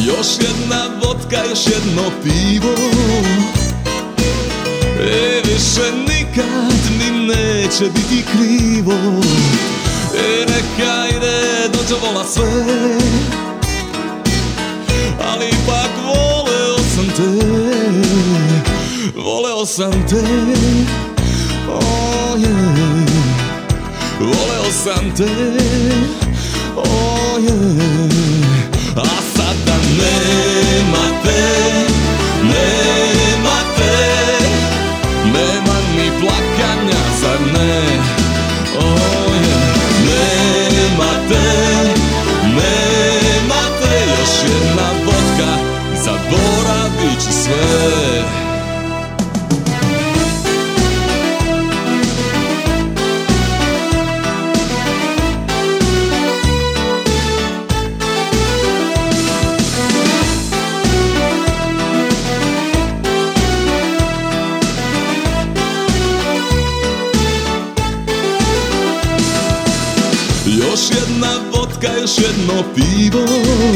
Još jedna vodka, još jedno pivo, više nikad mi neće biti krivo. Neka ide, dođe vola sve, ali ipak voleo sam te, voleo sam te, oh yeah. Voleo sam te, oh yeah. A sada nema te, nema te, nema ni plakanja, zar ne? Oh yeah. Nema te, nema te, još jedna vodka, zaboravit ću sve. Još jedna vodka, još jedno pivo,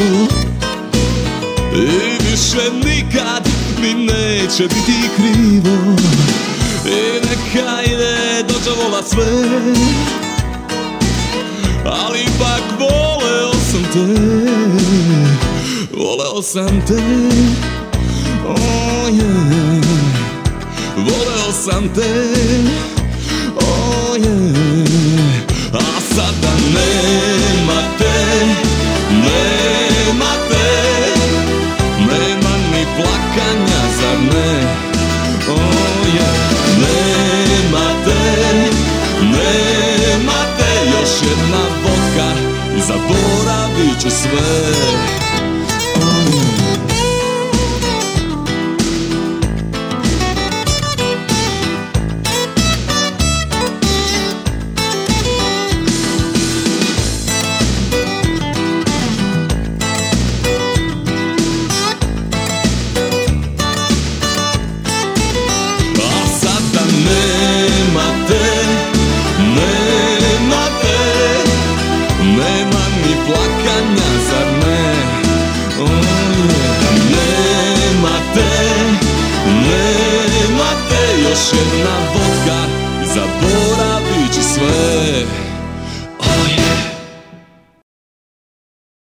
i više nikad mi neće biti krivo. I neka ide, dođe vola sve, ali ipak voleo sam te, voleo sam te, oh yeah. Voleo sam te, oh yeah. A sada nema te, nema te, nema ni plakanja, zar ne? Oh yeah. Nema te, nema te, još jedna vodka i zaboravit ću sve. Oh yeah. Nema ni plakanja, zar ne? Oh yeah. Nema te, još jedna vodka i zaboravit ću sve.